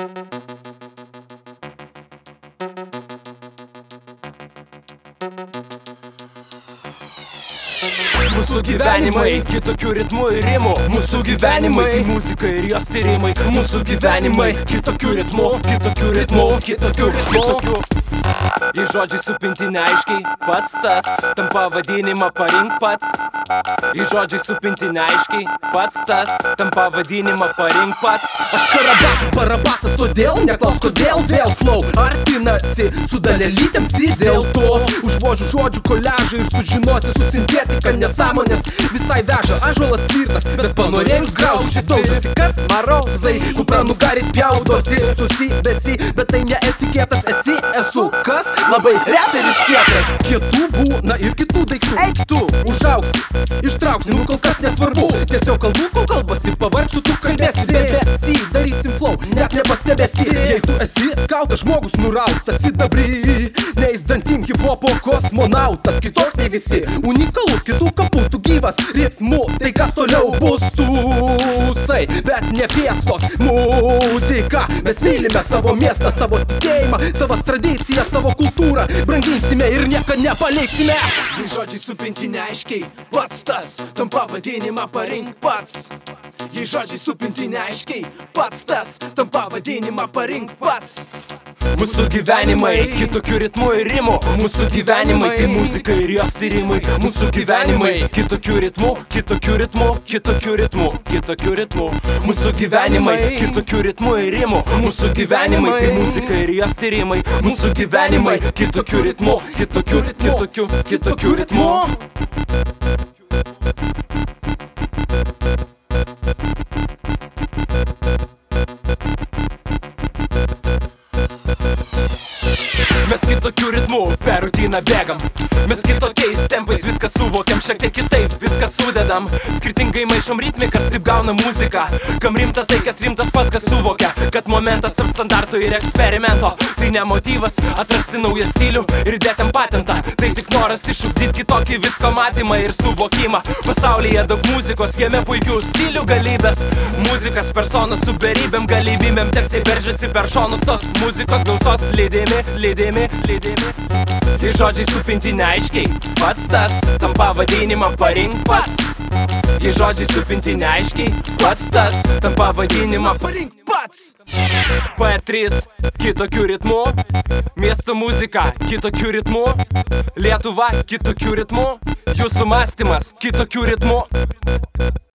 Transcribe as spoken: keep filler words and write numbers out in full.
Mūsų gyvenimai kitokių ritmų ir rimų. Mūsų gyvenimai tai muzika ir jos tyrimai. Mūsų gyvenimai kitokių ritmų, kitokių ritmų, kitokių ritmų. Jei žodžiai supinti neaiškiai, pats tas tam pavadinimą parink pats. Jei žodžiai supinti neaiškiai, pats tas tam pavadinimą parink pats. Aš Karabasas, Barabasas, todėl neklaus kodėl vėl flow artinasi su dalelytėm si. Dėl to užvožiu žodžių koliažą ir sužinosi su sintetika nesąmonės visai veža. Ąžuolas tvirtas, bet panorėjus graužis daužasi kas marozai, kupranugariais pjaudosi, susivesi, bet tai ne etiketas esi, esu kas? Labai reperis kietas. Kietų būna ir kitų daiktų. Eik tu, užaugsi, ištrauksi, nu kol kas nesvarbu. Tiesiog kalbu, kol kalbasi, pavargsiu, tu kalbėsi. Bebesi, darysim flow, net nepastebėsi. Jei tu esi skautas žmogus nurautas sidabry, neis dantim hip-hopo kosmonautas. Kitoks nei visi, unikalus kitų kapų, tu gyvas ritmu. Tai kas toliau bus tūsai, bet ne fiestos muzika. Mes mylime savo miestą, savo tikėjimą, savas tradicijas, savo kultūrą branginsime ir niekad nepaliksime. Jei žodžiai supinti neaiškiai, pats tas tam pavadinimą parink pats. Jei žodžiai supinti neaiškiai, pats tas tam pavadinimą parink pats. Mūsų gyvenimai kitokių ritmų ir rimų. Mūsų gyvenimai tai muzika ir jos tyrimai. Mūsų gyvenimai kitokių ritmų, kitokių ritmų, kitokių ritmų, kitokių ritmų. Mūsų gyvenimai kitokių ritmų ir rimų. Mūsų gyvenimai tai muzika ir jos tyrimai. Mūsų gyvenimai kitokių ritmų, kitokių, kitokių, kitokių ritmų. Mes kitokių ritmų per rutiną bėgam. Mes kitokiais tempais viską suvokiam, šiek tiek kitaip viską sudedam. Skirtingai maišom ritmikas, taip gauna muzika. Kam rimta tai, kas rimtas pats, kas suvokia, kad momentas tarp standarto ir eksperimento. Tai ne motyvas atrasti naują stilių ir dėti patentą. Tai tik noras išugdyti kitokį visko matymą ir suvokimą. Pasaulyje daug muzikos, jame puikių stilių galybės. Muzikas personas su beribėm galybėm, tekstai veržiasi per šonus tos muzikos gausos lydimi, lydimi, lydimi. Jei žodžiai supinti neaiškiai, pats tas tam pavadinimą parink pats. Jei žodžiai supinti neaiškiai, pats tas tam pavadinimą parink pats. P trys kitokių ritmų, miesto muzika kitokių ritmų, Lietuva kitokių ritmų, jūsų mąstymas kitokių ritmų.